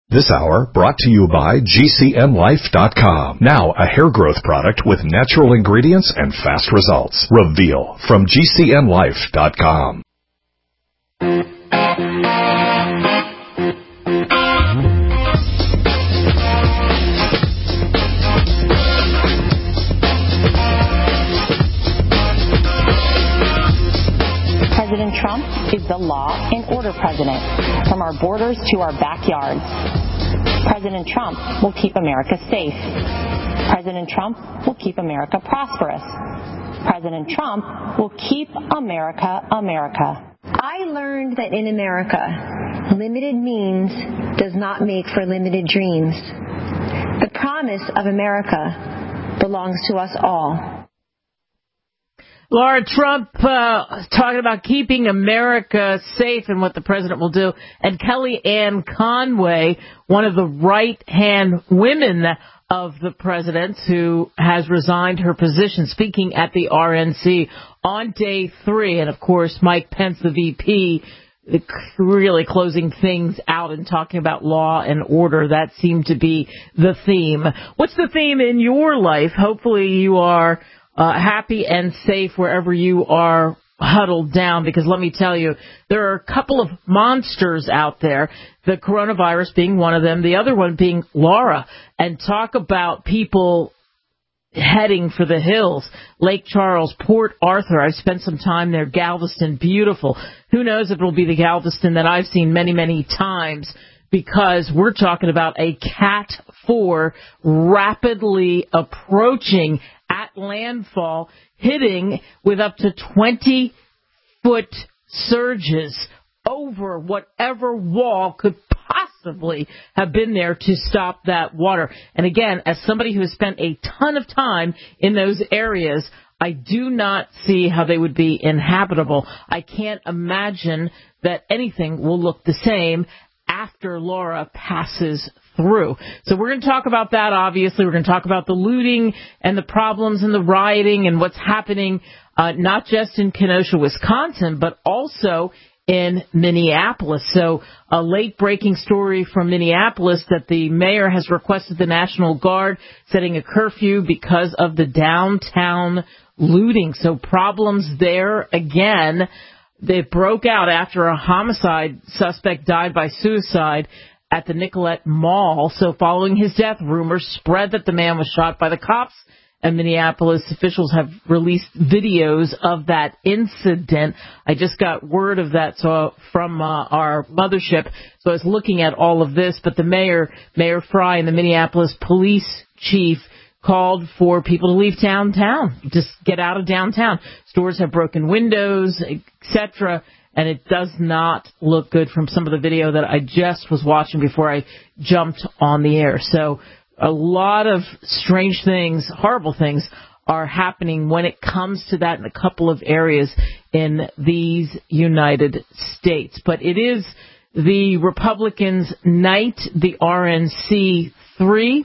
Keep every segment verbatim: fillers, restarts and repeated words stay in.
This hour brought to you by G C N Life dot com. Now a hair growth product with natural ingredients and fast results. Reveal from G C N Life dot com. President Trump is the law and order president, from our borders to our backyards. President Trump will keep America safe. President Trump will keep America prosperous. President Trump will keep America America. I learned that in America, limited means does not make for limited dreams. The promise of America belongs to us all. Laura, Trump uh, talking about keeping America safe and what the president will do. And Kellyanne Conway, one of the right-hand women of the president, who has resigned her position, speaking at the R N C on day three. And, of course, Mike Pence, the V P, really closing things out and talking about law and order. That seemed to be the theme. What's the theme in your life? Hopefully you are Uh, happy and safe wherever you are huddled down, because let me tell you, there are a couple of monsters out there, the coronavirus being one of them, the other one being Laura. And talk about people heading for the hills. Lake Charles, Port Arthur, I've spent some time there, Galveston, beautiful. Who knows if it'll be the Galveston that I've seen many, many times, because we're talking about a Cat four rapidly approaching at landfall, hitting with up to twenty-foot surges over whatever wall could possibly have been there to stop that water. And again, as somebody who has spent a ton of time in those areas, I do not see how they would be inhabitable. I can't imagine that anything will look the same after Laura passes through. So we're going to talk about that, obviously. We're going to talk about the looting and the problems and the rioting and what's happening, uh, not just in Kenosha, Wisconsin, but also in Minneapolis. So a late-breaking story from Minneapolis that the mayor has requested the National Guard setting a curfew because of the downtown looting. So problems there again. They broke out after a homicide suspect died by suicide at the Nicollet Mall. So following his death, rumors spread that the man was shot by the cops, and Minneapolis officials have released videos of that incident. I just got word of that so from uh, our mothership. So I was looking at all of this, but the mayor, Mayor Fry, and the Minneapolis police chief called for people to leave downtown, just get out of downtown. Stores have broken windows, et cetera, and it does not look good from some of the video that I just was watching before I jumped on the air. So a lot of strange things, horrible things, are happening when it comes to that in a couple of areas in these United States. But it is the Republicans' night, the R N C three,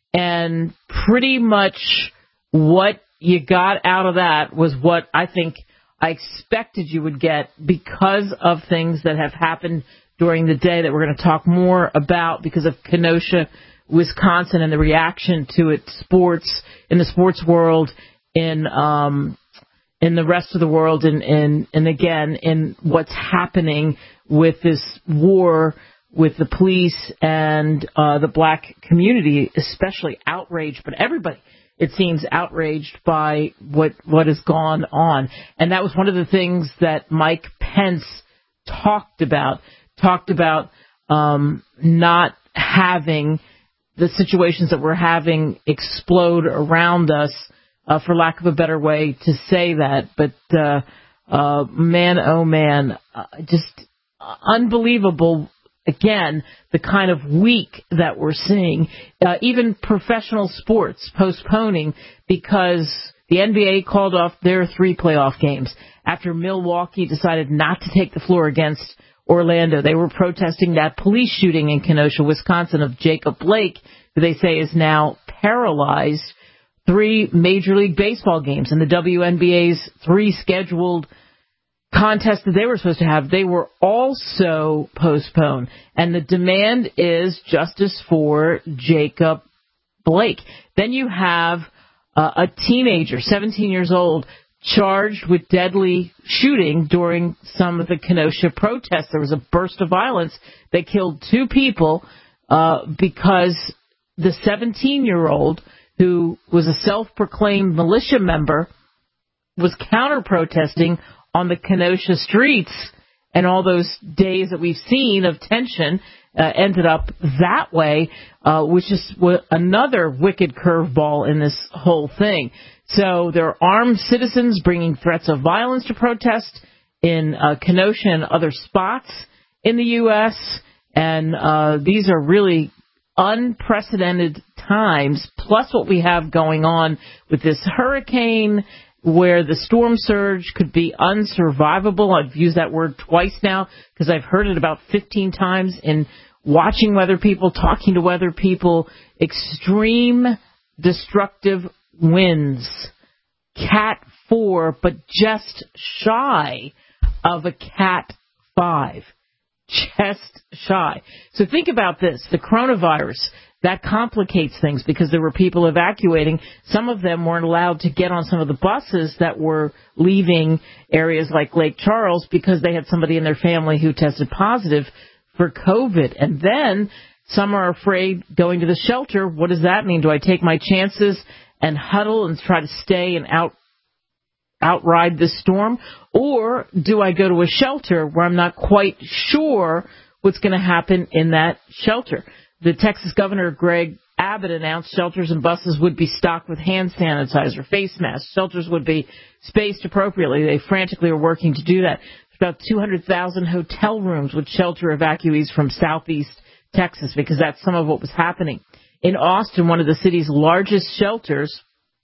and pretty much what you got out of that was what I think I expected you would get, because of things that have happened during the day that we're going to talk more about because of Kenosha, Wisconsin, and the reaction to it, sports, in the sports world, in um, in the rest of the world, and, and, and again, in what's happening with this war with the police and uh, the black community, especially outraged, but everybody, it seems, outraged by what what has gone on. And that was one of the things that Mike Pence talked about, talked about um, not having the situations that we're having explode around us, uh, for lack of a better way to say that. But, uh, uh, man, oh, man, uh, just unbelievable. Again, the kind of week that we're seeing, uh, even professional sports postponing because the N B A called off their three playoff games after Milwaukee decided not to take the floor against Orlando. They were protesting that police shooting in Kenosha, Wisconsin, of Jacob Blake, who they say is now paralyzed. Three Major League Baseball games and the W N B A's three scheduled contests that they were supposed to have, they were also postponed. And the demand is justice for Jacob Blake. Then you have uh, a teenager, seventeen years old, charged with deadly shooting during some of the Kenosha protests. There was a burst of violence that killed two people uh, because the seventeen-year-old, who was a self-proclaimed militia member, was counter-protesting on the Kenosha streets, and all those days that we've seen of tension uh, ended up that way, uh, which is w- another wicked curveball in this whole thing. So there are armed citizens bringing threats of violence to protest in uh, Kenosha and other spots in the U S, and uh, these are really unprecedented times, plus what we have going on with this hurricane, where the storm surge could be unsurvivable. I've used that word twice now because I've heard it about fifteen times in watching weather people, talking to weather people. Extreme destructive winds. Cat four, but just shy of a Cat five. Just shy. So think about this. The coronavirus, that complicates things because there were people evacuating. Some of them weren't allowed to get on some of the buses that were leaving areas like Lake Charles because they had somebody in their family who tested positive for COVID. And then some are afraid going to the shelter. What does that mean? Do I take my chances and huddle and try to stay and out outride this storm? Or do I go to a shelter where I'm not quite sure what's going to happen in that shelter? The Texas Governor, Greg Abbott, announced shelters and buses would be stocked with hand sanitizer, face masks. Shelters would be spaced appropriately. They frantically are working to do that. There's about two hundred thousand hotel rooms would shelter evacuees from southeast Texas because that's some of what was happening. In Austin, one of the city's largest shelters,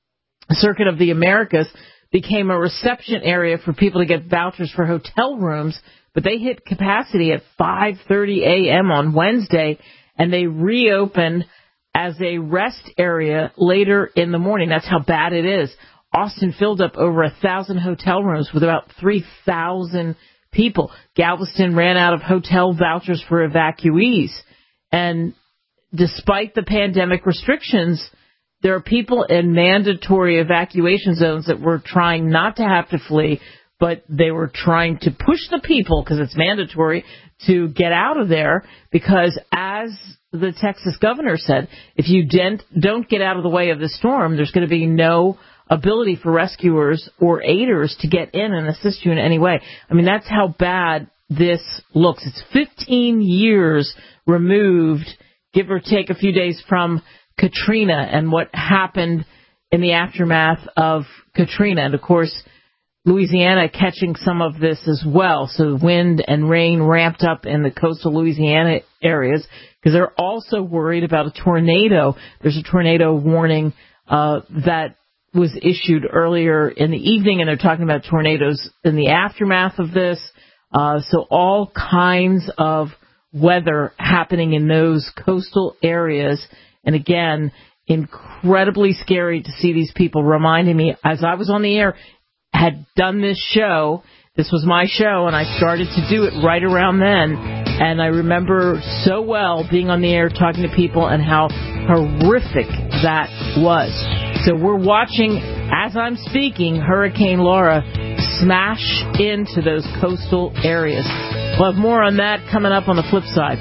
Circuit of the Americas, became a reception area for people to get vouchers for hotel rooms, but they hit capacity at five thirty a.m. on Wednesday, and they reopened as a rest area later in the morning. That's how bad it is. Austin filled up over a thousand hotel rooms with about three thousand people. Galveston ran out of hotel vouchers for evacuees. And despite the pandemic restrictions, there are people in mandatory evacuation zones that were trying not to have to flee, but they were trying to push the people, because it's mandatory, to get out of there, because as the Texas governor said, if you didn't, don't get out of the way of the storm, there's going to be no ability for rescuers or aiders to get in and assist you in any way. I mean, that's how bad this looks. It's fifteen years removed, give or take a few days, from Katrina and what happened in the aftermath of Katrina. And, of course, Louisiana catching some of this as well. So wind and rain ramped up in the coastal Louisiana areas because they're also worried about a tornado. There's a tornado warning uh, that was issued earlier in the evening, and they're talking about tornadoes in the aftermath of this. Uh, so all kinds of weather happening in those coastal areas. And again, incredibly scary to see these people reminding me, as I was on the air, had done this show. This was my show, and I started to do it right around then. And I remember so well being on the air talking to people and how horrific that was. So we're watching, as I'm speaking, Hurricane Laura smash into those coastal areas. We'll have more on that coming up on the flip side.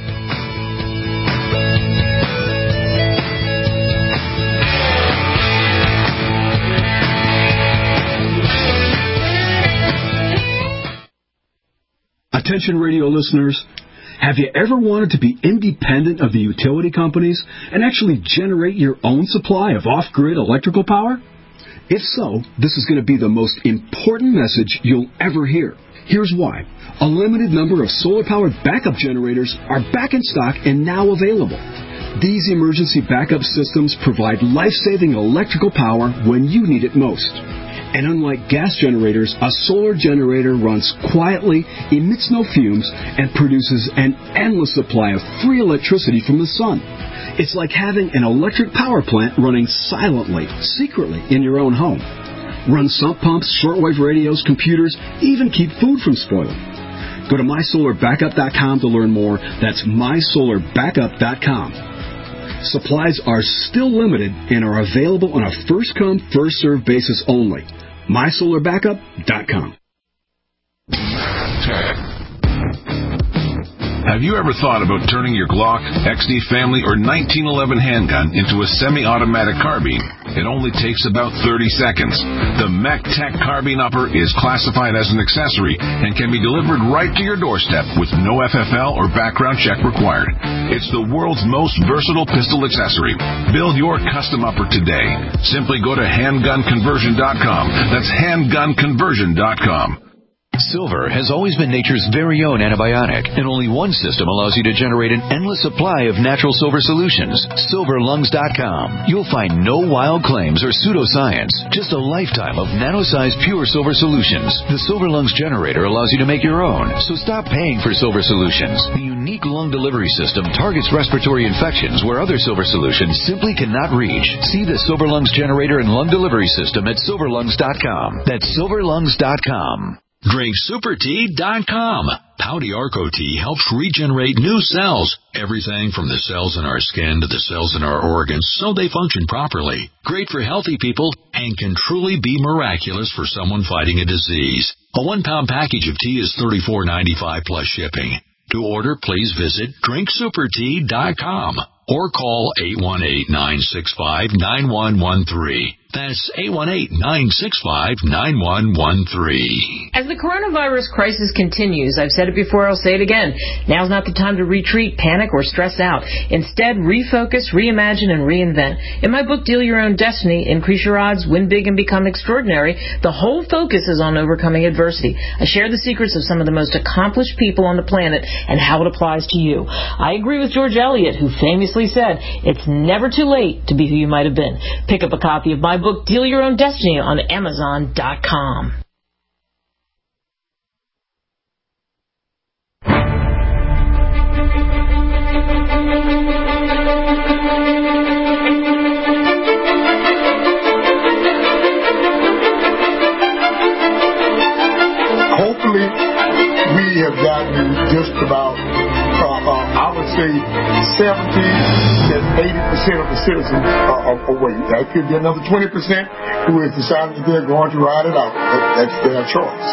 Attention radio listeners, have you ever wanted to be independent of the utility companies and actually generate your own supply of off-grid electrical power? If so, this is going to be the most important message you'll ever hear. Here's why. A limited number of solar-powered backup generators are back in stock and now available. These emergency backup systems provide life-saving electrical power when you need it most. And unlike gas generators, a solar generator runs quietly, emits no fumes, and produces an endless supply of free electricity from the sun. It's like having an electric power plant running silently, secretly in your own home. run sump pumps, shortwave radios, computers, even keep food from spoiling. Go to my solar backup dot com to learn more. That's my solar backup dot com. Supplies are still limited and are available on a first-come, first-served basis only. my solar backup dot com. Have you ever thought about turning your Glock, X D Family, or nineteen eleven handgun into a semi-automatic carbine? It only takes about thirty seconds. The MechTech Carbine Upper is classified as an accessory and can be delivered right to your doorstep with no F F L or background check required. It's the world's most versatile pistol accessory. Build your custom upper today. Simply go to handgun conversion dot com. That's handgun conversion dot com. Silver has always been nature's very own antibiotic, and only one system allows you to generate an endless supply of natural silver solutions. silver lungs dot com. You'll find no wild claims or pseudoscience, just a lifetime of nano-sized pure silver solutions. The Silver Lungs generator allows you to make your own, so stop paying for silver solutions. The unique lung delivery system targets respiratory infections where other silver solutions simply cannot reach. See the Silver Lungs generator and lung delivery system at silver lungs dot com. That's silver lungs dot com. Drink Super Tea dot com. Pouty Arco Tea helps regenerate new cells. Everything from the cells in our skin to the cells in our organs so they function properly. Great for healthy people and can truly be miraculous for someone fighting a disease. A one-pound package of tea is thirty-four ninety-five plus shipping. To order, please visit drink super tea dot com or call eight one eight, nine six five, nine one one three. That's eight one eight, nine six five, nine one one three. As the coronavirus crisis continues, I've said it before, I'll say it again, now's not the time to retreat, panic, or stress out. Instead, refocus, reimagine, and reinvent. In my book, Deal Your Own Destiny, Increase Your Odds, Win Big, and Become Extraordinary, the whole focus is on overcoming adversity. I share the secrets of some of the most accomplished people on the planet and how it applies to you. I agree with George Eliot, who famously said, it's never too late to be who you might have been. Pick up a copy of my book, Deal Your Own Destiny, on amazon dot com. Hopefully, we have gotten just about, uh, uh, I would say, seventy to eighty percent of the citizens are awake. That could be another twenty percent who has decided that they're going to ride it out. That's their choice.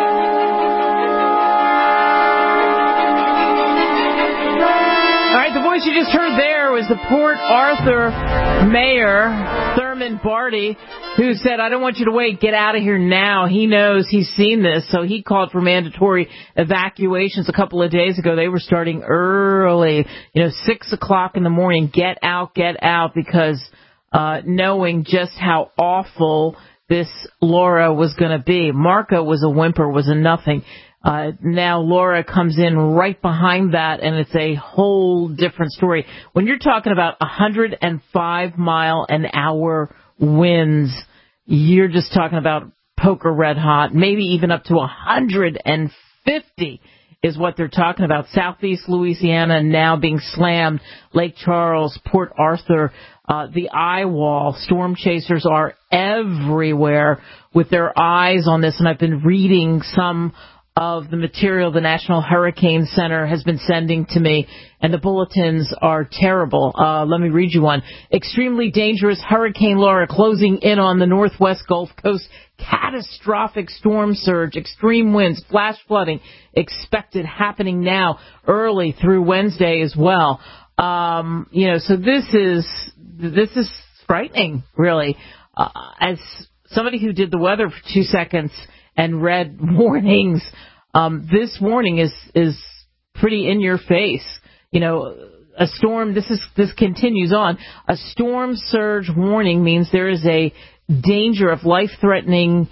All right, the voice you just heard there was the Port Arthur mayor, Thurman Barty, who said, I don't want you to wait, get out of here now. He knows, he's seen this, so he called for mandatory evacuations a couple of days ago. They were starting early, you know, six o'clock in the morning, get out, get out, because uh knowing just how awful this Laura was going to be. Marco was a whimper, was a nothing. Uh, now Laura comes in right behind that, and it's a whole different story. When you're talking about one hundred five mile an hour winds, you're just talking about poker red hot, maybe even up to one hundred fifty is what they're talking about. Southeast Louisiana now being slammed, Lake Charles, Port Arthur, uh, the eye wall. Storm chasers are everywhere with their eyes on this, and I've been reading some of the material the National Hurricane Center has been sending to me, and the bulletins are terrible. Uh, let me read you one. Extremely dangerous Hurricane Laura closing in on the northwest Gulf Coast. Catastrophic storm surge, extreme winds, flash flooding expected happening now early through Wednesday as well. Um, you know, so this is, this is frightening, really. Uh, as somebody who did the weather for two seconds and read warnings, um, this warning is, is pretty in your face. You know, a storm, this is, this continues on. A storm surge warning means there is a danger of life-threatening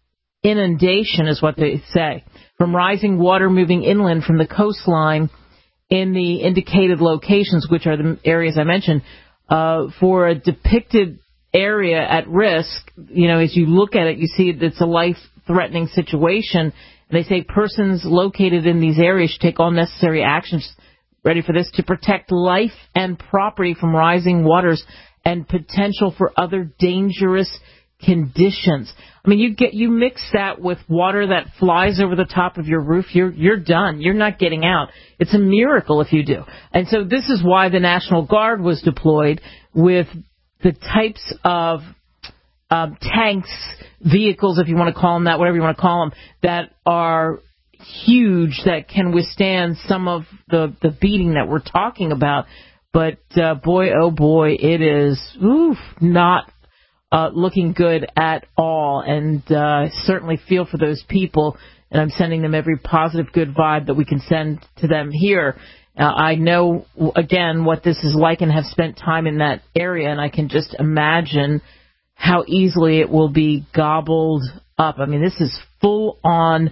inundation, is what they say, from rising water moving inland from the coastline in the indicated locations, which are the areas I mentioned, uh, for a depicted area at risk. You know, as you look at it, you see it's a life-threatening situation. They say persons located in these areas should take all necessary actions, ready for this, to protect life and property from rising waters and potential for other dangerous conditions. I mean, you get you mix that with water that flies over the top of your roof, you're you're done. You're not getting out. It's a miracle if you do. And so this is why the National Guard was deployed with the types of um, tanks, vehicles, if you want to call them that, whatever you want to call them, that are huge, that can withstand some of the, the beating that we're talking about. But uh, boy, oh boy, it is oof, not uh, looking good at all. And uh, certainly feel for those people, and I'm sending them every positive, good vibe that we can send to them here. Uh, I know, again, what this is like and have spent time in that area, and I can just imagine how easily it will be gobbled up. I mean, this is full-on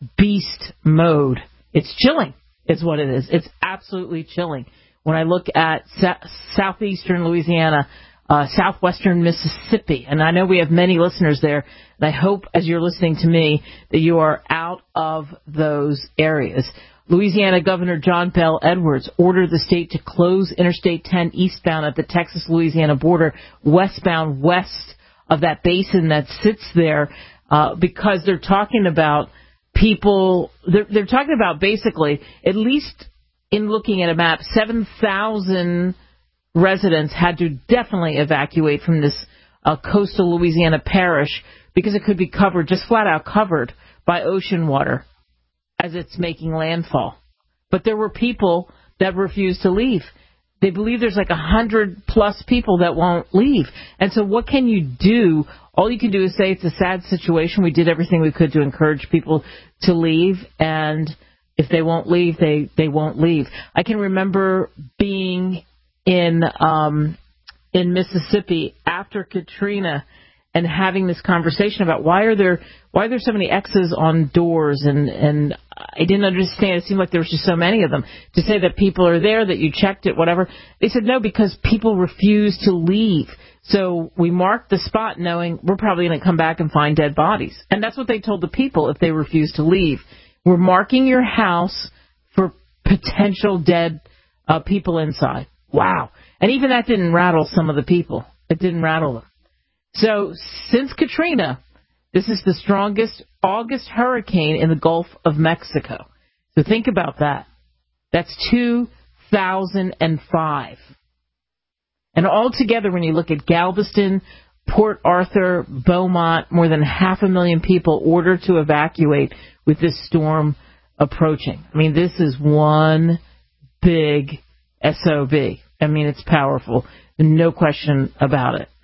beast mode. It's chilling, is what it is. It's absolutely chilling. When I look at sa- southeastern Louisiana, uh, southwestern Mississippi, and I know we have many listeners there, and I hope as you're listening to me that you are out of those areas. Louisiana Governor John Bel Edwards ordered the state to close Interstate ten eastbound at the Texas-Louisiana border, westbound west of that basin that sits there, uh, because they're talking about people, they're, they're talking about basically, at least in looking at a map, seven thousand residents had to definitely evacuate from this uh, coastal Louisiana parish because it could be covered, just flat out covered by ocean water as it's making landfall. But there were people that refused to leave. They believe there's like a hundred plus people that won't leave. And so what can you do? All you can do is say it's a sad situation. We did everything we could to encourage people to leave, and if they won't leave, they, they won't leave. I can remember being in um, in Mississippi after Katrina and having this conversation about why are there why are there so many X's on doors, and, and I didn't understand. It seemed like there was just so many of them. To say that people are there, that you checked it, whatever. They said no, because people refuse to leave. So we marked the spot knowing we're probably going to come back and find dead bodies. And that's what they told the people if they refused to leave. We're marking your house for potential dead uh, people inside. Wow. And even that didn't rattle some of the people. It didn't rattle them. So since Katrina, this is the strongest August hurricane in the Gulf of Mexico. So think about that. That's two thousand five. And altogether, when you look at Galveston, Port Arthur, Beaumont, more than half a million people ordered to evacuate with this storm approaching. I mean, this is one big S O B. I mean, it's powerful. No question about it.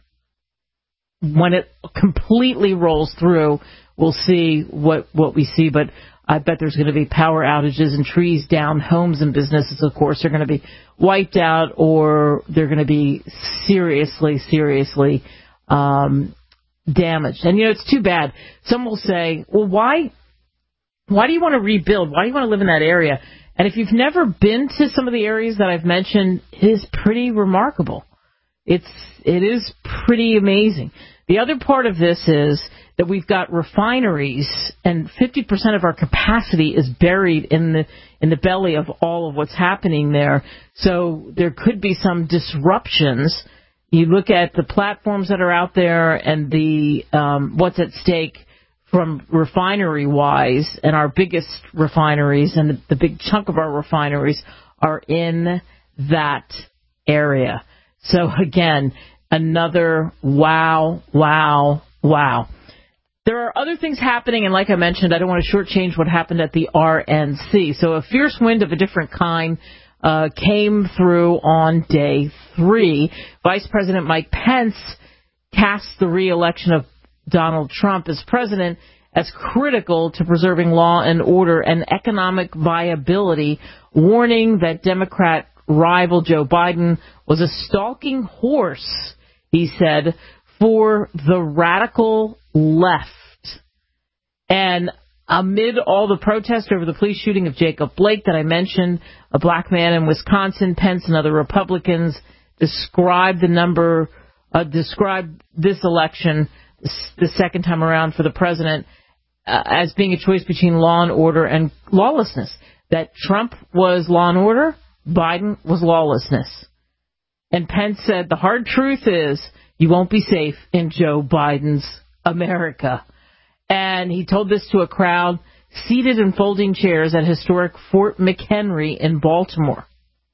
When it completely rolls through, we'll see what, what we see. But I bet there's going to be power outages and trees down. Homes and businesses, of course, are going to be wiped out, or they're going to be seriously, seriously um, damaged. And, you know, it's too bad. Some will say, well, why, why do you want to rebuild? Why do you want to live in that area? And if you've never been to some of the areas that I've mentioned, it is pretty remarkable. It's, it is pretty amazing. The other part of this is that we've got refineries, and fifty percent of our capacity is buried in the in the belly of all of what's happening there. So there could be some disruptions. You look at the platforms that are out there and the um, what's at stake from refinery-wise, and our biggest refineries and the, the big chunk of our refineries are in that area. So again, another wow, wow, wow. There are other things happening, and like I mentioned, I don't want to shortchange what happened at the R N C. So a fierce wind of a different kind uh, came through on day three. Vice President Mike Pence cast the re-election of Donald Trump as president as critical to preserving law and order and economic viability, warning that Democrat rival Joe Biden was a stalking horse, he said, for the radical left. And amid all the protests over the police shooting of Jacob Blake that I mentioned, a black man in Wisconsin, Pence and other Republicans described the number, uh, described this election, the second time around for the president, uh, as being a choice between law and order and lawlessness. That Trump was law and order, Biden was lawlessness. And Pence said the hard truth is You won't be safe in Joe Biden's America. And he told this to a crowd seated in folding chairs at historic Fort McHenry in Baltimore.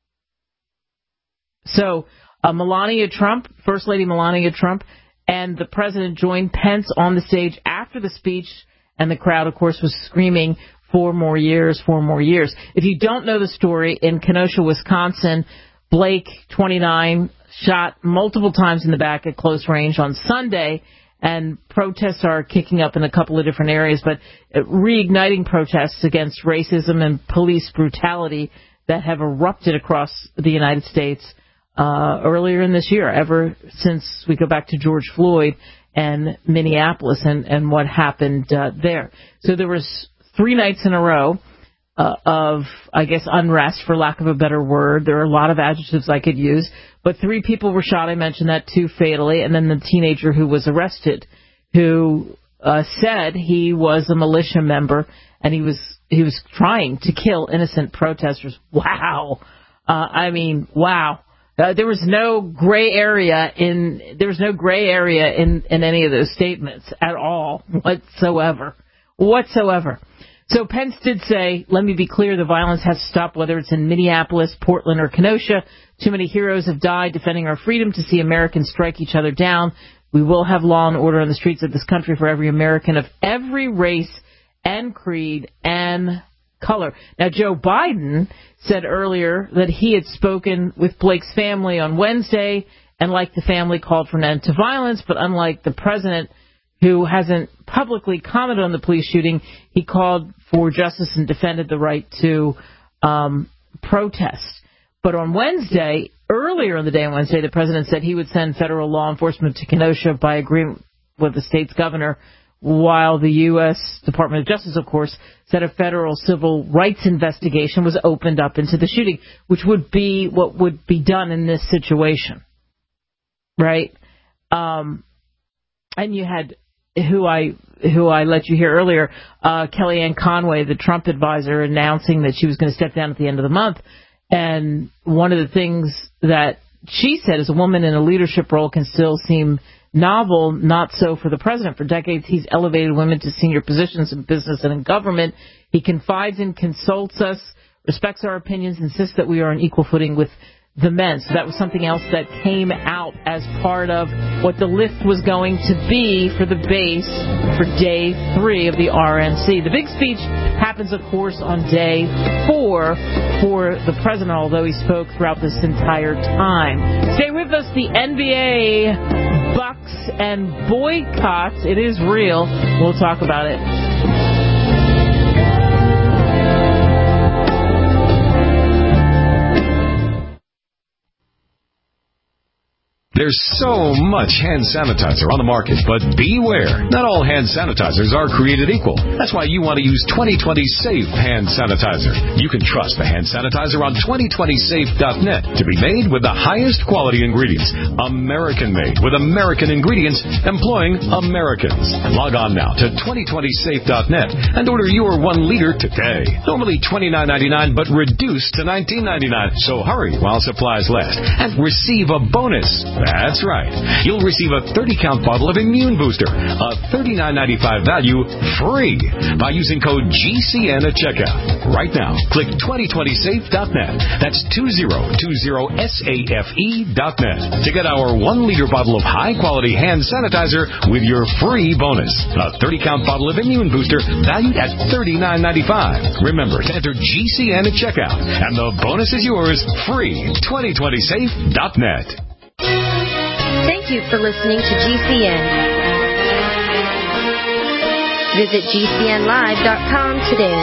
So uh, Melania Trump, First Lady Melania Trump, and the president joined Pence on the stage after the speech, and the crowd, of course, was screaming, four more years, four more years. If you don't know the story, in Kenosha, Wisconsin, Blake, twenty-nine, shot multiple times in the back at close range on Sunday, and protests are kicking up in a couple of different areas, but reigniting protests against racism and police brutality that have erupted across the United States uh, earlier in this year, ever since we go back to George Floyd and Minneapolis and, and what happened uh, there. So there was three nights in a row uh, of, I guess, unrest, for lack of a better word. There are a lot of adjectives I could use. But three people were shot. I mentioned that, two fatally. And then the teenager who was arrested, who uh, said he was a militia member and he was he was trying to kill innocent protesters. Wow. Uh, I mean, wow. Uh, there was no gray area in there was no gray area in, in any of those statements at all whatsoever. Whatsoever. So Pence did say, let me be clear, the violence has to stop, whether it's in Minneapolis, Portland, or Kenosha. Too many heroes have died defending our freedom to see Americans strike each other down. We will have law and order on the streets of this country for every American of every race and creed and color. Now, Joe Biden said earlier that he had spoken with Blake's family on Wednesday, and like the family, called for an end to violence, but unlike the president, who hasn't publicly commented on the police shooting, he called for justice and defended the right to um, protest. But on Wednesday, earlier in the day on Wednesday, the president said he would send federal law enforcement to Kenosha by agreement with the state's governor, while the U S Department of Justice, of course, said a federal civil rights investigation was opened up into the shooting, which would be what would be done in this situation, right? Um, and you had who I who I let you hear earlier, uh, Kellyanne Conway, the Trump advisor, announcing that she was going to step down at the end of the month. And one of the things that she said is a woman in a leadership role can still seem novel, not so for the president. For decades, he's elevated women to senior positions in business and in government. He confides and consults us, respects our opinions, insists that we are on equal footing with the men. So that was something else that came out as part of what the lift was going to be for the base for day three of the R N C. The big speech happens, of course, on day four for the president, although he spoke throughout this entire time. Stay with us. The N B A Bucks and boycotts. It is real. We'll talk about it. There's so much hand sanitizer on the market, but beware. Not all hand sanitizers are created equal. That's why you want to use twenty twenty Safe Hand Sanitizer. You can trust the hand sanitizer on twenty twenty safe dot net to be made with the highest quality ingredients. American-made with American ingredients, employing Americans. Log on now to twenty twenty safe dot net and order your one liter today. Normally twenty-nine ninety-nine, but reduced to nineteen ninety-nine. So hurry while supplies last and receive a bonus. That's right. You'll receive a thirty count bottle of Immune Booster, a thirty-nine ninety-five value, free by using code G C N at checkout. Right now, click twenty twenty safe dot net. That's twenty twenty safe dot net to get our one liter bottle of high-quality hand sanitizer with your free bonus. A thirty count bottle of Immune Booster valued at thirty-nine ninety-five. Remember to enter G C N at checkout, and the bonus is yours free. twenty twenty safe dot net. Thank you for listening to G C N. Visit G C N live dot com today.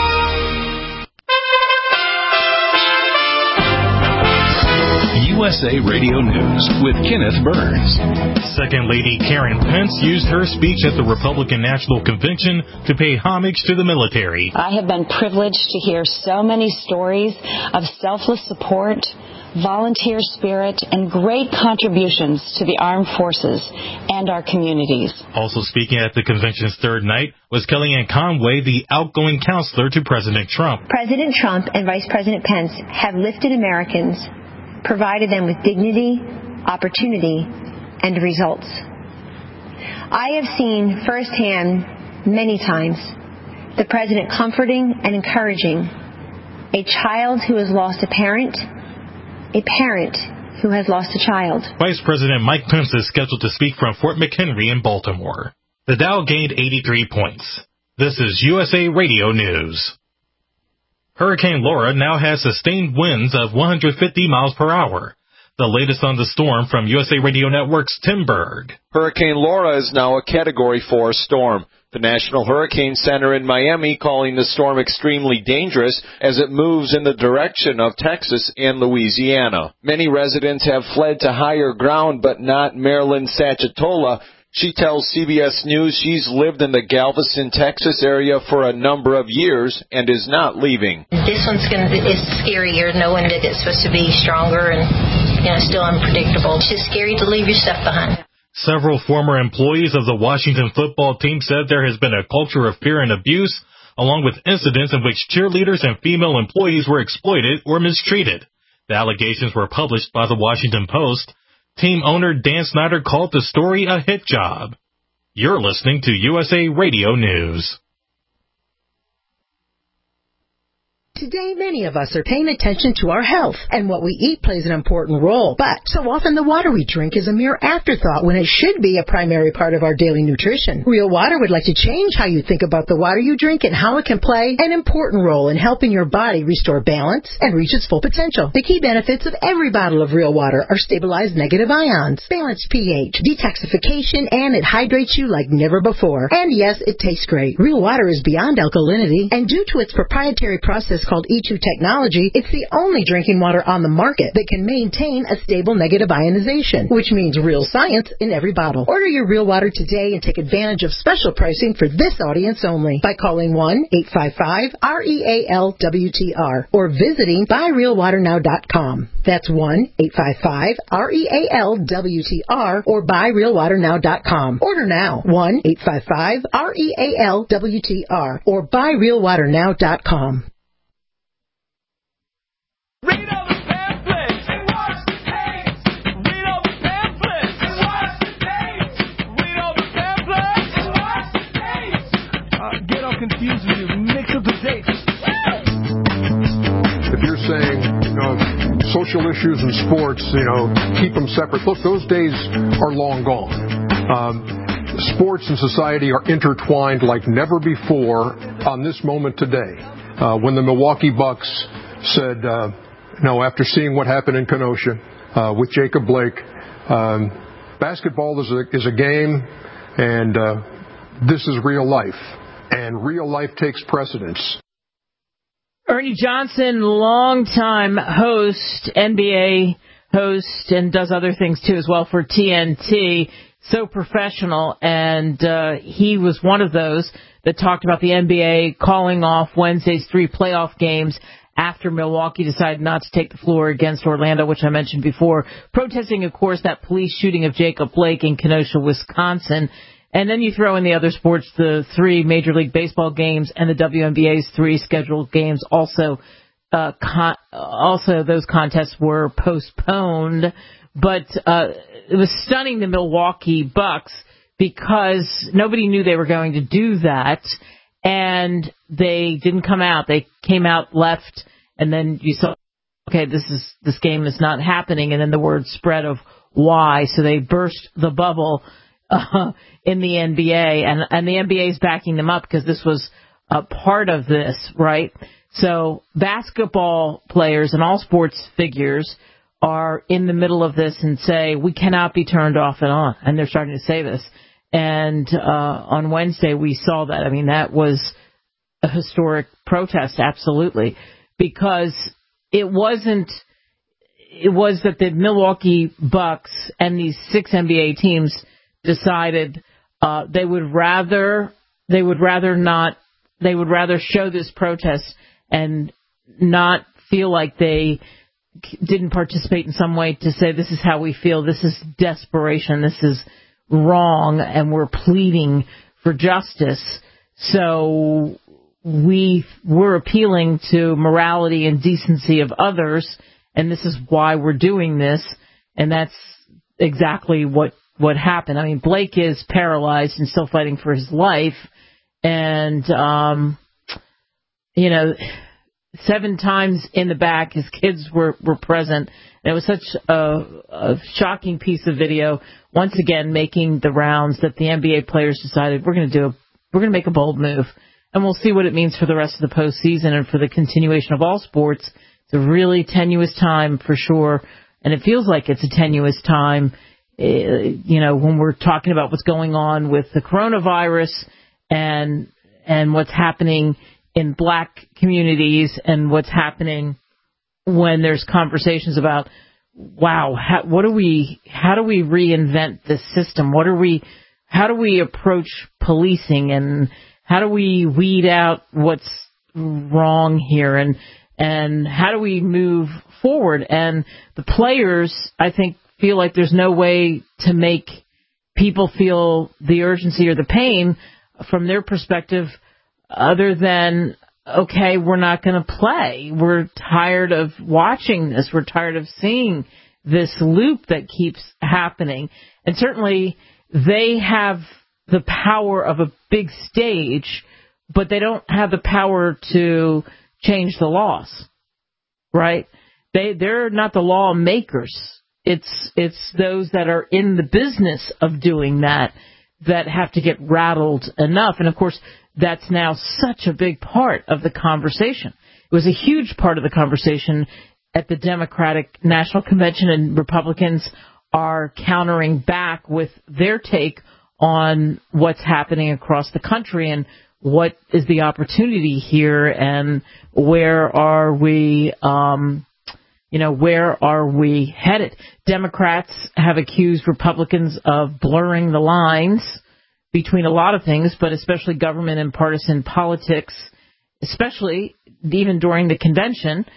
U S A Radio News with Kenneth Burns. Second Lady Karen Pence used her speech at the Republican National Convention to pay homage to the military. I have been privileged to hear so many stories of selfless support, volunteer spirit, and great contributions to the armed forces and our communities. Also speaking at the convention's third night was Kellyanne Conway, the outgoing counselor to President Trump. President Trump and Vice President Pence have lifted Americans, provided them with dignity, opportunity, and results. I have seen firsthand many times the president comforting and encouraging a child who has lost a parent, a parent who has lost a child. Vice President Mike Pence is scheduled to speak from Fort McHenry in Baltimore. The Dow gained eighty-three points. This is U S A Radio News. Hurricane Laura now has sustained winds of one hundred fifty miles per hour. The latest on the storm from U S A Radio Network's Tim Berg. Hurricane Laura is now a Category four storm. The National Hurricane Center in Miami calling the storm extremely dangerous as it moves in the direction of Texas and Louisiana. Many residents have fled to higher ground, but not Marilyn Sachetola. She tells C B S News she's lived in the Galveston, Texas area for a number of years and is not leaving. This one's going to is scarier, knowing that it's supposed to be stronger and, you know, still unpredictable. It's just scary to leave your stuff behind. Several former employees of the Washington football team said there has been a culture of fear and abuse, along with incidents in which cheerleaders and female employees were exploited or mistreated. The allegations were published by the Washington Post. Team owner Dan Snyder called the story a hit job. You're listening to U S A Radio News. Today, many of us are paying attention to our health, and what we eat plays an important role. But so often the water we drink is a mere afterthought when it should be a primary part of our daily nutrition. Real Water would like to change how you think about the water you drink and how it can play an important role in helping your body restore balance and reach its full potential. The key benefits of every bottle of Real Water are stabilized negative ions, balanced pH, detoxification, and it hydrates you like never before. And yes, it tastes great. Real Water is beyond alkalinity, and due to its proprietary process called E two technology, it's the only drinking water on the market that can maintain a stable negative ionization, which means real science in every bottle. Order your Real Water today and take advantage of special pricing for this audience only by calling one eight five five R E A L W T R or visiting buy real water now dot com. That's one eight five five R E A L W T R or buy real water now dot com. Order now, one eight five five R E A L W T R or buy real water now dot com. Read all the pamphlets and watch the tapes. Read all the pamphlets and watch the tapes. Read all the pamphlets and watch the tapes. Uh, get all confused when you mix up the dates. If you're saying, you know, social issues and sports, you know, keep them separate. Look, those days are long gone. Um, sports and society are intertwined like never before on this moment today. Uh, when the Milwaukee Bucks said, uh, no, after seeing what happened in Kenosha uh, with Jacob Blake, um, basketball is a, is a game, and uh, this is real life, and real life takes precedence. Ernie Johnson, longtime host, N B A host, and does other things too as well for T N T. So professional, and uh, he was one of those that talked about the N B A calling off Wednesday's three playoff games after Milwaukee decided not to take the floor against Orlando, which I mentioned before, protesting, of course, that police shooting of Jacob Blake in Kenosha, Wisconsin. And then you throw in the other sports, the three Major League Baseball games and the W N B A's three scheduled games. Also, uh, con- also those contests were postponed. But uh, it was stunning the Milwaukee Bucks because nobody knew they were going to do that. And they didn't come out. They came out left, and then you saw, okay, this is this game is not happening. And then the word spread of why. So they burst the bubble uh, in the N B A, and and the N B A is backing them up because this was a part of this, right? So basketball players and all sports figures are in the middle of this and say we cannot be turned off and on, and they're starting to say this. And uh, on Wednesday, we saw that. I mean, that was a historic protest, absolutely, because it wasn't, it was that the Milwaukee Bucks and these six N B A teams decided uh, they would rather, they would rather not, they would rather show this protest and not feel like they didn't participate in some way to say this is how we feel, this is desperation, this is wrong, and we're pleading for justice. So we we're appealing to morality and decency of others, and this is why we're doing this. And that's exactly what what happened. I mean, Blake is paralyzed and still fighting for his life. And, um, you know, seven times in the back, his kids were, were present. And it was such a, a shocking piece of video, once again making the rounds, that the N B A players decided we're going to do a, we're going to make a bold move. And we'll see what it means for the rest of the postseason and for the continuation of all sports. It's a really tenuous time for sure. And it feels like it's a tenuous time, uh, you know, when we're talking about what's going on with the coronavirus and and what's happening in black communities and what's happening when there's conversations about, wow, how, what do we, how do we reinvent this system? What are we, how do we approach policing, and how do we weed out what's wrong here, and and how do we move forward? And the players, I think, feel like there's no way to make people feel the urgency or the pain from their perspective other than, okay, we're not going to play. We're tired of watching this. We're tired of seeing this loop that keeps happening. And certainly they have the power of a big stage, but they don't have the power to change the laws, right? They, they're not the lawmakers. It's, it's those that are in the business of doing that that have to get rattled enough. And of course, that's now such a big part of the conversation. It was a huge part of the conversation at the Democratic National Convention, and Republicans are countering back with their take on what's happening across the country and what is the opportunity here, and where are we, um, you know, where are we headed? Democrats have accused Republicans of blurring the lines between a lot of things, but especially government and partisan politics, especially even during the convention,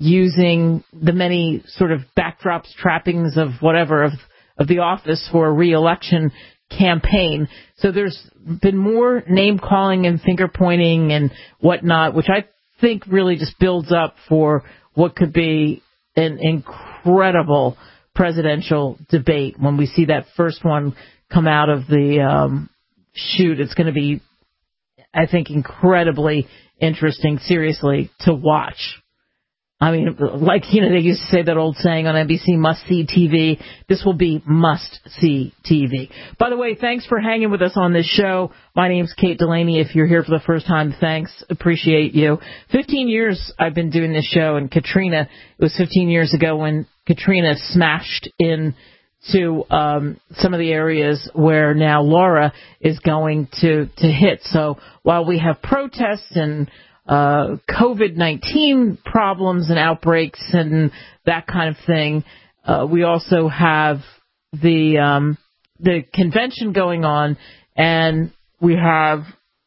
using the many sort of backdrops, trappings of whatever, of, of the office for a re-election campaign. So there's been more name-calling and finger-pointing and whatnot, which I think really just builds up for what could be an incredible presidential debate. When we see that first one come out of the um, chute, it's going to be, I think, incredibly interesting, seriously, to watch. I mean, like, you know, they used to say that old saying on N B C, must-see T V. This will be must-see T V. By the way, thanks for hanging with us on this show. My name's Kate Delaney. If you're here for the first time, thanks. Appreciate you. fifteen years I've been doing this show, and Katrina, it was fifteen years ago when Katrina smashed into um, some of the areas where now Laura is going to, to hit. So while we have protests and Uh, COVID nineteen problems and outbreaks and that kind of thing, uh, we also have the um, the convention going on, and we have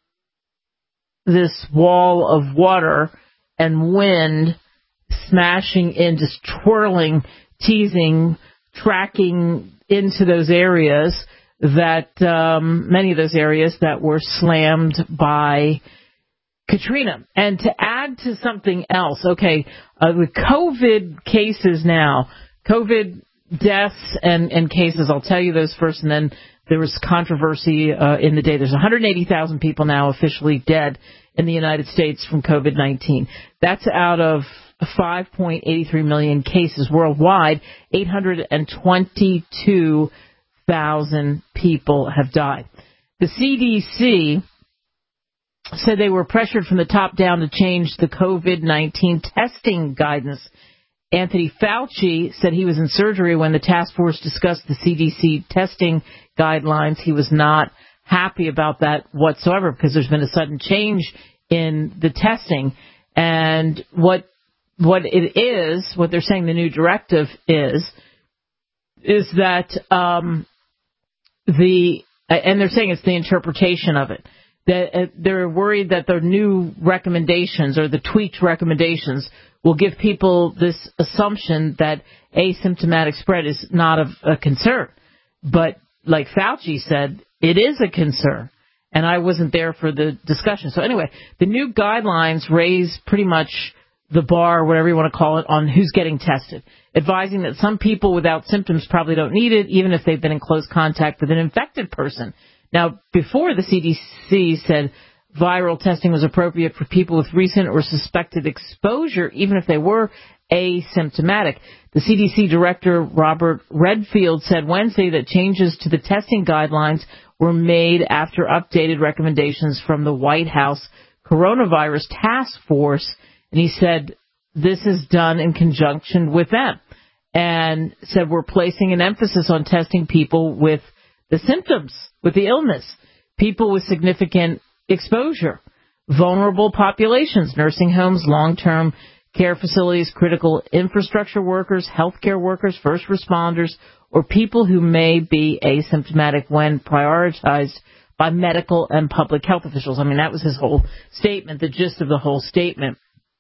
this wall of water and wind smashing in, just twirling, teasing, tracking into those areas that um, many of those areas that were slammed by Katrina. And to add to something else, okay, uh, with COVID cases now, COVID deaths and, and cases, I'll tell you those first, and then there was controversy uh, in the day. There's one hundred eighty thousand people now officially dead in the United States from COVID nineteen. That's out of five point eight three million cases worldwide. eight hundred twenty-two thousand people have died. The C D C said they were pressured from the top down to change the COVID nineteen testing guidance. Anthony Fauci said he was in surgery when the task force discussed the C D C testing guidelines. He was not happy about that whatsoever, because there's been a sudden change in the testing. And what what it is, what they're saying the new directive is, is that um, the, and they're saying it's the interpretation of it. That they're worried that the new recommendations, or the tweaked recommendations, will give people this assumption that asymptomatic spread is not a, a concern. But like Fauci said, it is a concern. And I wasn't there for the discussion. So anyway, the new guidelines raise pretty much the bar, whatever you want to call it, on who's getting tested, advising that some people without symptoms probably don't need it, even if they've been in close contact with an infected person. Now, before, the C D C said viral testing was appropriate for people with recent or suspected exposure, even if they were asymptomatic. The C D C director, Robert Redfield, said Wednesday that changes to the testing guidelines were made after updated recommendations from the White House Coronavirus Task Force. And he said this is done in conjunction with them, and said we're placing an emphasis on testing people with the symptoms, with the illness, people with significant exposure, vulnerable populations, nursing homes, long-term care facilities, critical infrastructure workers, healthcare workers, first responders, or people who may be asymptomatic when prioritized by medical and public health officials. I mean, that was his whole statement, the gist of the whole statement.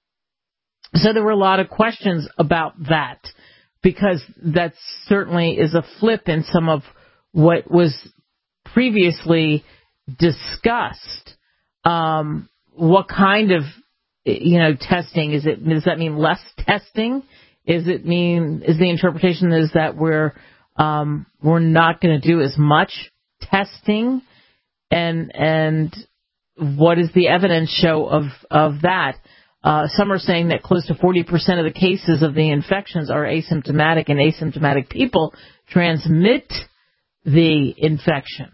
So there were a lot of questions about that, because that certainly is a flip in some of what was previously discussed. Um, what kind of, you know, testing is it? Does that mean less testing? Is it mean, is the interpretation is that we're, um, we're not going to do as much testing? And, and what does the evidence show of, of that? Uh, some are saying that close to forty percent of the cases of the infections are asymptomatic, and asymptomatic people transmit the infection.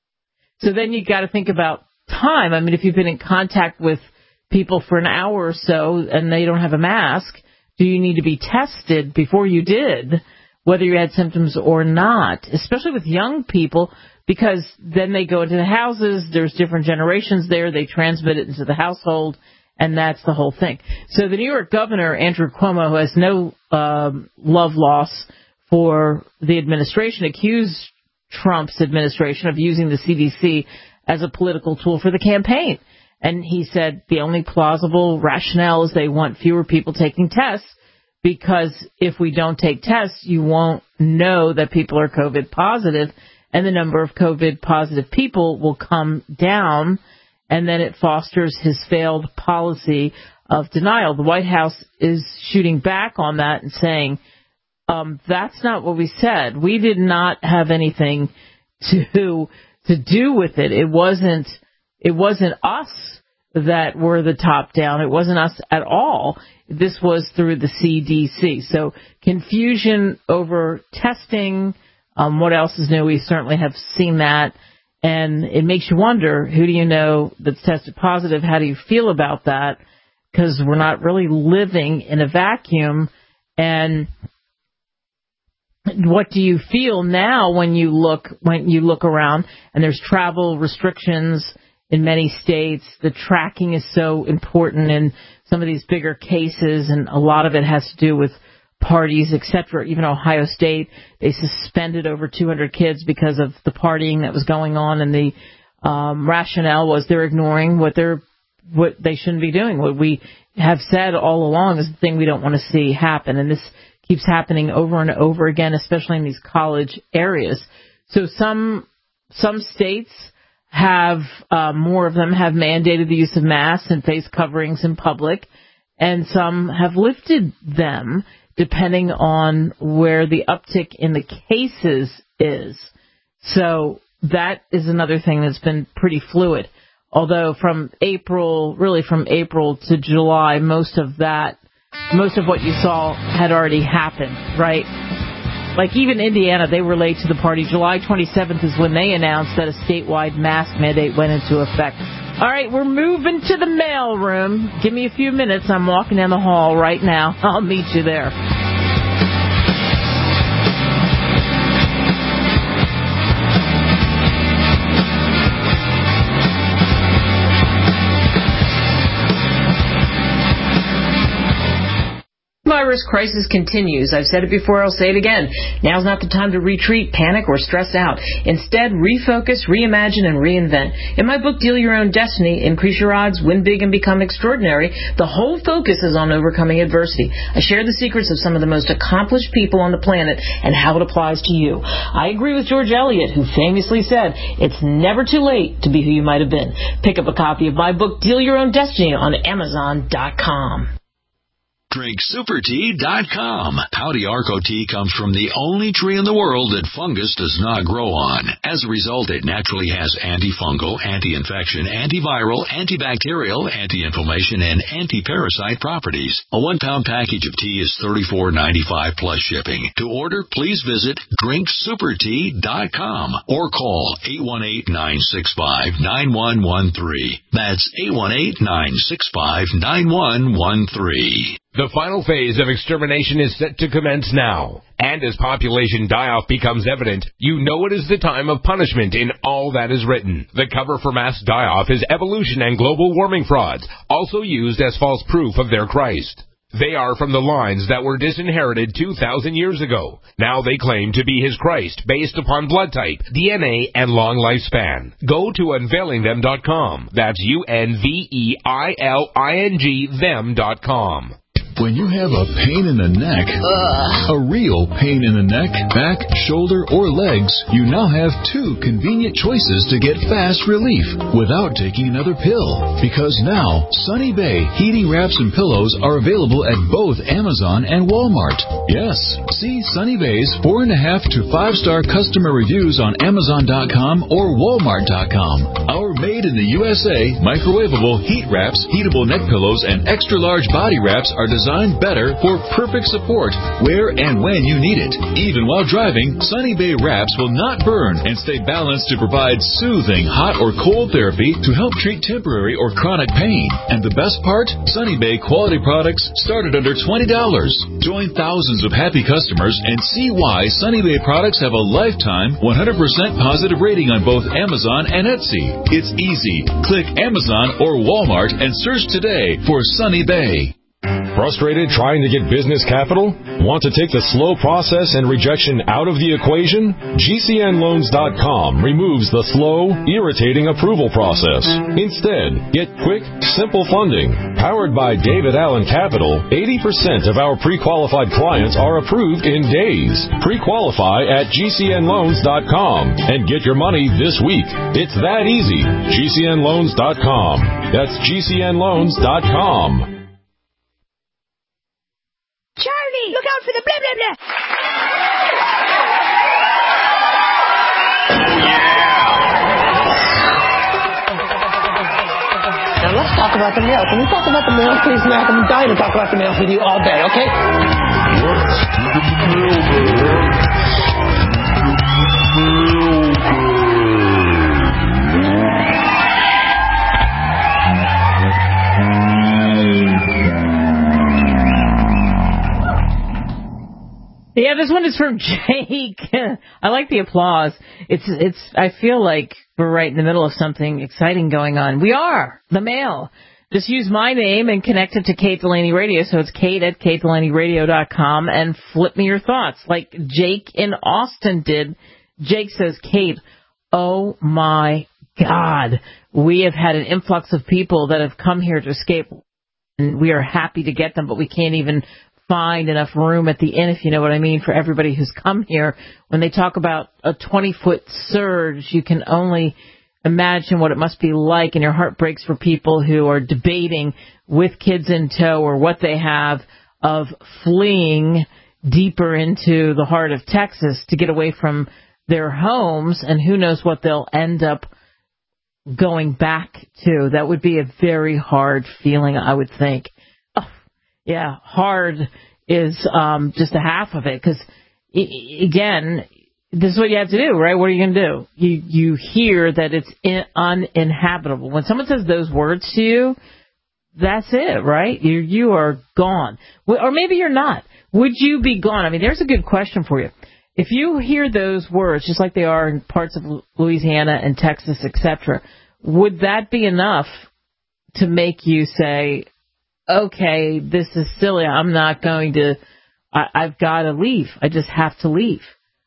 So then you got to think about time. I mean, if you've been in contact with people for an hour or so and they don't have a mask, do you need to be tested before you did, whether you had symptoms or not, especially with young people, because then they go into the houses, there's different generations there, they transmit it into the household, and that's the whole thing. So the New York governor, Andrew Cuomo, who has no um, love loss for the administration, accused Trump's administration of using the C D C as a political tool for the campaign. And he said the only plausible rationale is they want fewer people taking tests, because if we don't take tests, you won't know that people are COVID positive, and the number of COVID positive people will come down, and then it fosters his failed policy of denial. The White House is shooting back on that and saying, um, that's not what we said. We did not have anything to to do with it. It wasn't it wasn't us that were the top down. It wasn't us at all. This was through the C D C. So confusion over testing. Um, what else is new? We certainly have seen that. And it makes you wonder, who do you know that's tested positive? How do you feel about that? Because we're not really living in a vacuum. And what do you feel now when you look when you look around and there's travel restrictions in many states? The tracking is so important in some of these bigger cases, and a lot of it has to do with parties, et cetera. Even Ohio State, they suspended over two hundred kids because of the partying that was going on, and the um, rationale was they're ignoring what they're what they shouldn't be doing. What we have said all along is the thing we don't want to see happen, and this keeps happening over and over again, especially in these college areas. So some some states have uh, more of them have mandated the use of masks and face coverings in public, and some have lifted them, depending on where the uptick in the cases is. So that is another thing that's been pretty fluid. Although from April, really from April to July, most of that, most of what you saw had already happened, right? Like even Indiana, they were late to the party. July twenty-seventh is when they announced that a statewide mask mandate went into effect. All right, we're moving to the mail room. Give me a few minutes. I'm walking down the hall right now. I'll meet you there. Virus crisis continues. I've said it before, I'll say it again. Now's not the time to retreat, panic, or stress out. Instead, refocus, reimagine, and reinvent. In my book, Deal Your Own Destiny, Increase Your Odds, Win Big, and Become Extraordinary, the whole focus is on overcoming adversity. I share the secrets of some of the most accomplished people on the planet and how it applies to you. I agree with George Eliot, who famously said, it's never too late to be who you might have been. Pick up a copy of my book, Deal Your Own Destiny, on Amazon dot com. drink super tea dot com. Pouty Arco tea comes from the only tree in the world that fungus does not grow on. As a result, it naturally has antifungal, anti-infection, antiviral, antibacterial, anti-inflammation, and anti-parasite properties. A one-pound package of tea is thirty-four ninety-five plus shipping. To order, please visit drink super tea dot com or call eight one eight, nine six five, nine one one three. That's eight one eight, nine six five, nine one one three. The final phase of extermination is set to commence now. And as population die-off becomes evident, you know it is the time of punishment in all that is written. The cover for mass die-off is evolution and global warming frauds, also used as false proof of their Christ. They are from the lines that were disinherited two thousand years ago. Now they claim to be his Christ based upon blood type, D N A, and long lifespan. Go to unveiling them dot com. That's U N V E I L I N G them dot com. When you have a pain in the neck, Ugh. a real pain in the neck, back, shoulder, or legs, you now have two convenient choices to get fast relief without taking another pill. Because now, Sunny Bay heating wraps and pillows are available at both Amazon and Walmart. Yes, see Sunny Bay's four and a half to five star customer reviews on Amazon dot com or Walmart dot com. Our made in the U S A microwavable heat wraps, heatable neck pillows, and extra large body wraps are designed Designed better for perfect support where and when you need it. Even while driving, Sunny Bay wraps will not burn and stay balanced to provide soothing hot or cold therapy to help treat temporary or chronic pain. And the best part? Sunny Bay quality products start at under twenty dollars. Join thousands of happy customers and see why Sunny Bay products have a lifetime one hundred percent positive rating on both Amazon and Etsy. It's easy. Click Amazon or Walmart and search today for Sunny Bay. Frustrated trying to get business capital? Want to take the slow process and rejection out of the equation? G C N loans dot com removes the slow, irritating approval process. Instead, get quick, simple funding. Powered by David Allen Capital, eighty percent of our pre-qualified clients are approved in days. Pre-qualify at G C N loans dot com and get your money this week. It's that easy. G C N loans dot com. That's G C N loans dot com. Charlie, look out for the blah, blah, blah. Now let's talk about the mail. Can we talk about the mail, please, Mac? I'm dying to talk about the mail with you all day, okay? Let's do the mail, Yeah, this one is from Jake. I like the applause. It's, it's, I feel like we're right in the middle of something exciting going on. We are. The mail. Just use my name and connect it to Kate Delaney Radio. So it's Kate at Kate Delaney Radio dot com and flip me your thoughts like Jake in Austin did. Jake says, Kate, oh my God, we have had an influx of people that have come here to escape, and we are happy to get them, but we can't even find enough room at the inn, if you know what I mean, for everybody who's come here. When they talk about a twenty-foot surge, you can only imagine what it must be like, and your heart breaks for people who are debating with kids in tow or what they have of fleeing deeper into the heart of Texas to get away from their homes, and who knows what they'll end up going back to. That would be a very hard feeling, I would think. Yeah, hard is um, just a half of it, because, I- again, this is what you have to do, right? What are you going to do? You you hear that it's in- uninhabitable. When someone says those words to you, that's it, right? You you are gone. Or maybe you're not. Would you be gone? I mean, there's a good question for you. If you hear those words, just like they are in parts of Louisiana and Texas, et cetera, would that be enough to make you say, okay, this is silly, I'm not going to, I, I've got to leave. I just have to leave.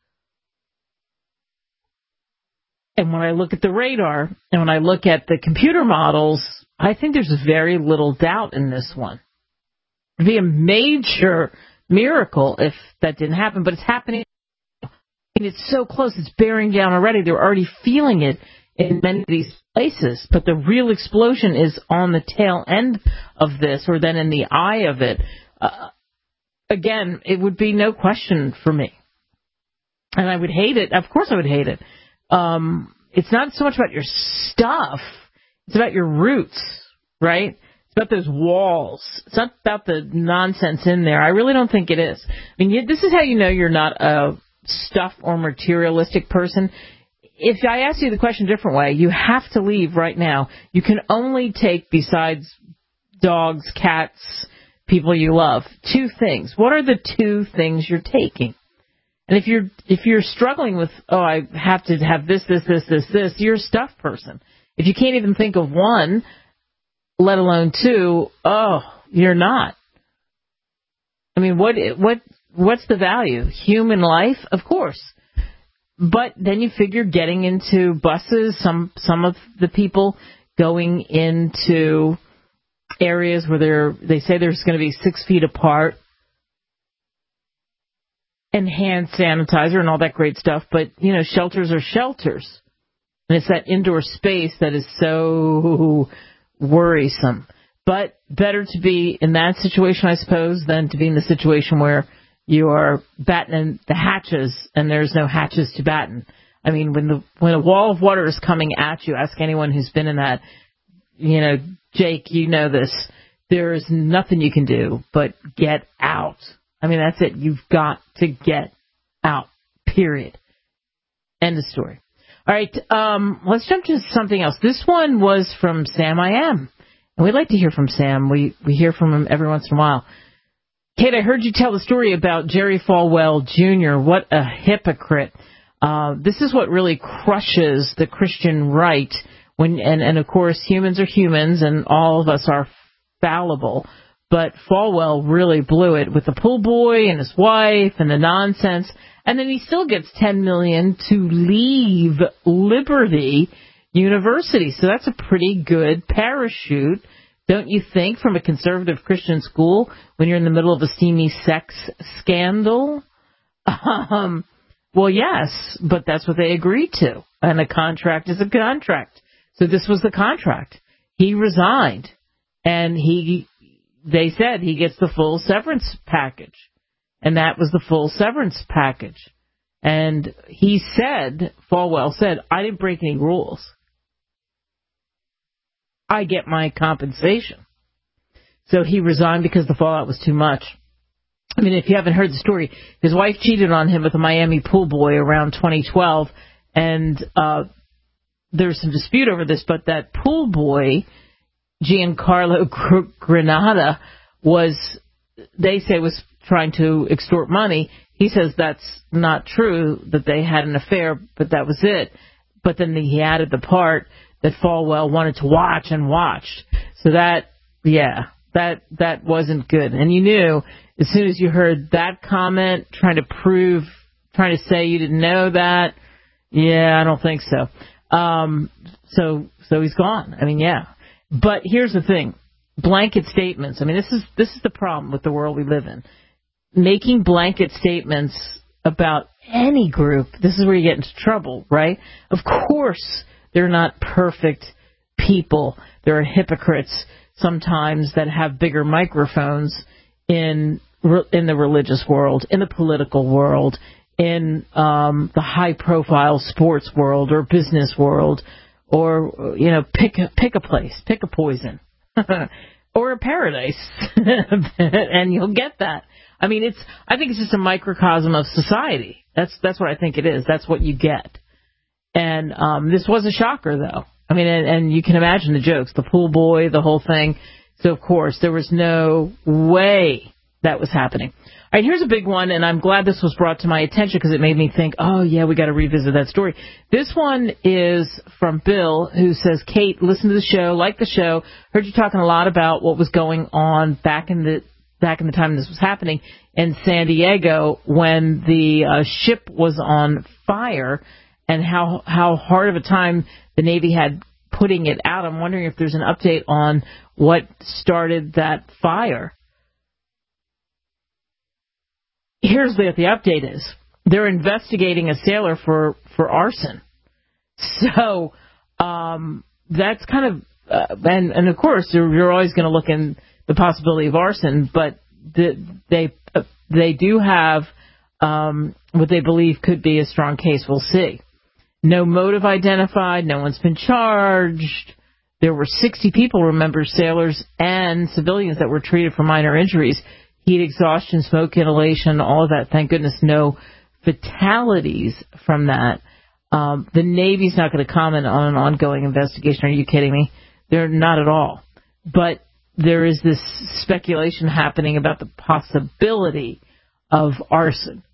And when I look at the radar, and when I look at the computer models, I think there's very little doubt in this one. It'd be a major miracle if that didn't happen, but it's happening. And it's so close, it's bearing down already. They're already feeling it in many of these places, but the real explosion is on the tail end of this, or then in the eye of it. uh, again, it would be no question for me. And I would hate it. Of course I would hate it. Um, it's not so much about your stuff. It's about your roots, right? It's about those walls. It's not about the nonsense in there. I really don't think it is. I mean, you, this is how you know you're not a stuff or materialistic person. If I ask you the question a different way, you have to leave right now. You can only take, besides dogs, cats, people you love, two things. What are the two things you're taking? And if you're if you're struggling with, oh, I have to have this, this, this, this, this, you're a stuff person. If you can't even think of one, let alone two, oh, you're not. I mean, what what what's the value? Human life, of course. But then you figure getting into buses, some some of the people going into areas where they're they say there's going to be six feet apart, and hand sanitizer and all that great stuff. But, you know, shelters are shelters. And it's that indoor space that is so worrisome. But better to be in that situation, I suppose, than to be in the situation where you are battening the hatches and there's no hatches to batten. I mean, when the when a wall of water is coming at you, ask anyone who's been in that, you know, Jake, you know this, there is nothing you can do but get out. I mean, that's it. You've got to get out, period. End of story. All right, um, let's jump to something else. This one was from Sam I Am, and we'd like to hear from Sam. We we hear from him every once in a while. Kate, I heard you tell the story about Jerry Falwell Junior What a hypocrite. Uh, this is what really crushes the Christian right. When and, and, of course, humans are humans, and all of us are fallible. But Falwell really blew it with the pool boy and his wife and the nonsense. And then he still gets ten million dollars to leave Liberty University. So that's a pretty good parachute, don't you think, from a conservative Christian school when you're in the middle of a steamy sex scandal? Um, well, yes, but that's what they agreed to. And a contract is a contract. So this was the contract. He resigned, and he they said he gets the full severance package. And that was the full severance package. And he said, Falwell said, I didn't break any rules. I get my compensation. So he resigned because the fallout was too much. I mean, if you haven't heard the story, his wife cheated on him with a Miami pool boy around twenty twelve. And uh, there's some dispute over this, but that pool boy, Giancarlo Granada, was, they say, was trying to extort money. He says that's not true, that they had an affair, but that was it. But then he added the part that Falwell wanted to watch and watched. So that, yeah, that that wasn't good. And you knew as soon as you heard that comment, trying to prove, trying to say you didn't know that, yeah, I don't think so. Um, so so he's gone. I mean, yeah. But here's the thing. Blanket statements. I mean, this is this is the problem with the world we live in. Making blanket statements about any group, this is where you get into trouble, right? Of course, they're not perfect people. There are hypocrites sometimes that have bigger microphones in in the religious world, in the political world, in um, the high-profile sports world or business world, or, you know, pick a, pick a place, pick a poison, or a paradise, and you'll get that. I mean, it's. I think it's just a microcosm of society. That's that's what I think it is. That's what you get. And um, this was a shocker, though. I mean, and, and you can imagine the jokes, the pool boy, the whole thing. So, of course, there was no way that was happening. All right, here's a big one, and I'm glad this was brought to my attention because it made me think, oh, yeah, we got to revisit that story. This one is from Bill, who says, Kate, listen to the show, like the show, heard you talking a lot about what was going on back in the back in the time this was happening in San Diego when the uh, ship was on fire and how how hard of a time the Navy had putting it out. I'm wondering if there's an update on what started that fire. Here's what the update is. They're investigating a sailor for, for arson. So um, that's kind of, uh, and, and of course, you're, you're always going to look in the possibility of arson, but the, they uh, they do have um, what they believe could be a strong case. We'll see. No motive identified. No one's been charged. There were sixty people, remember, sailors and civilians that were treated for minor injuries. Heat exhaustion, smoke inhalation, all of that. Thank goodness no fatalities from that. Um, the Navy's not going to comment on an ongoing investigation. Are you kidding me? They're not at all. But there is this speculation happening about the possibility of arson.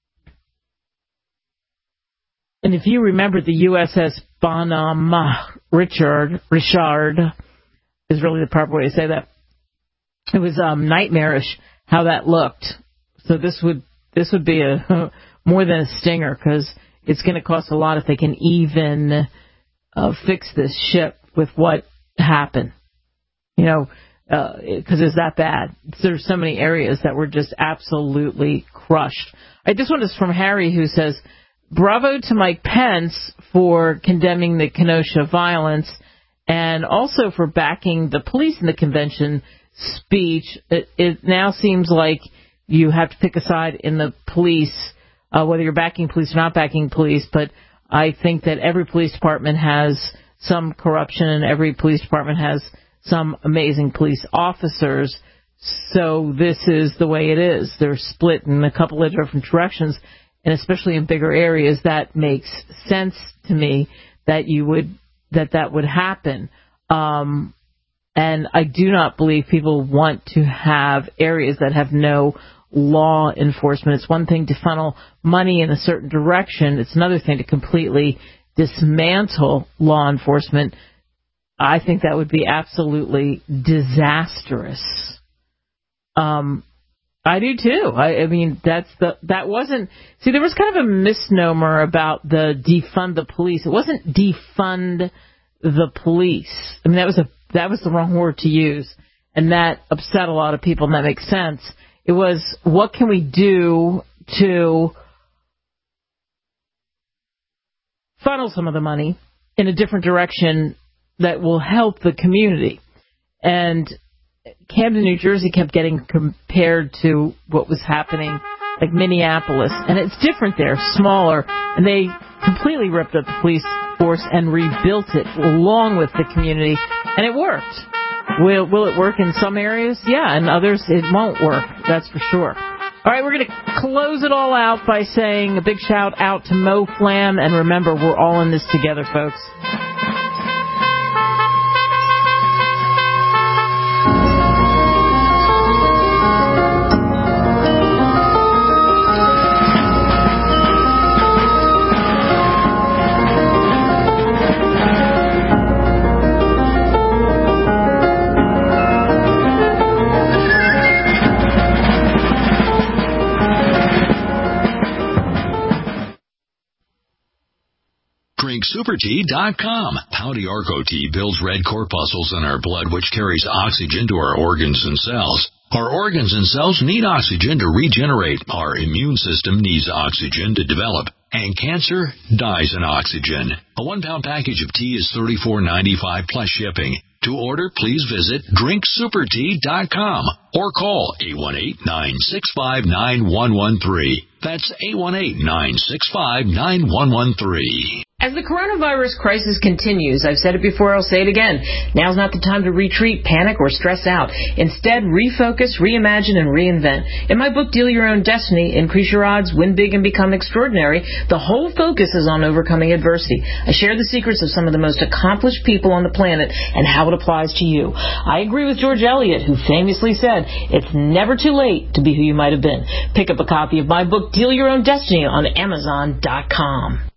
And if you remember, the U S S Bonhomme Richard, Richard is really the proper way to say that. It was um, nightmarish how that looked. So this would this would be a more than a stinger, because it's going to cost a lot if they can even uh, fix this ship with what happened. You know, because uh, it's that bad. There's so many areas that were just absolutely crushed. All right, this one is from Harry, who says, bravo to Mike Pence for condemning the Kenosha violence and also for backing the police in the convention speech. It, it now seems like you have to pick a side in the police, uh, whether you're backing police or not backing police. But I think that every police department has some corruption and every police department has some amazing police officers. So this is the way it is. They're split in a couple of different directions, and especially in bigger areas, that makes sense to me that you would that that would happen. Um, and I do not believe people want to have areas that have no law enforcement. It's one thing to funnel money in a certain direction. It's another thing to completely dismantle law enforcement. I think that would be absolutely disastrous. Um, I do too. I, I mean, that's the that wasn't. See, there was kind of a misnomer about the defund the police. It wasn't defund the police. I mean, that was a that was the wrong word to use, and that upset a lot of people. And that makes sense. It was, what can we do to funnel some of the money in a different direction that will help the community? And Camden, New Jersey kept getting compared to what was happening, like Minneapolis. And it's different there, smaller. And they completely ripped up the police force and rebuilt it along with the community. And it worked. Will, will it work in some areas? Yeah, in others it won't work. That's for sure. All right, we're going to close it all out by saying a big shout out to Mo Flam. And remember, we're all in this together, folks. drink super tea dot com. Pouty Arco tea builds red corpuscles in our blood, which carries oxygen to our organs and cells. Our organs and cells need oxygen to regenerate. Our immune system needs oxygen to develop. And cancer dies in oxygen. A one-pound package of tea is thirty-four ninety-five plus shipping. To order, please visit drink super tea dot com or call eight one eight, nine six five, nine one one three. That's eight one eight, nine six five, nine one one three. As the coronavirus crisis continues, I've said it before, I'll say it again, now's not the time to retreat, panic, or stress out. Instead, refocus, reimagine, and reinvent. In my book, Deal Your Own Destiny, Increase Your Odds, Win Big, and Become Extraordinary, the whole focus is on overcoming adversity. I share the secrets of some of the most accomplished people on the planet and how it applies to you. I agree with George Eliot, who famously said, it's never too late to be who you might have been. Pick up a copy of my book, Deal Your Own Destiny, on Amazon dot com.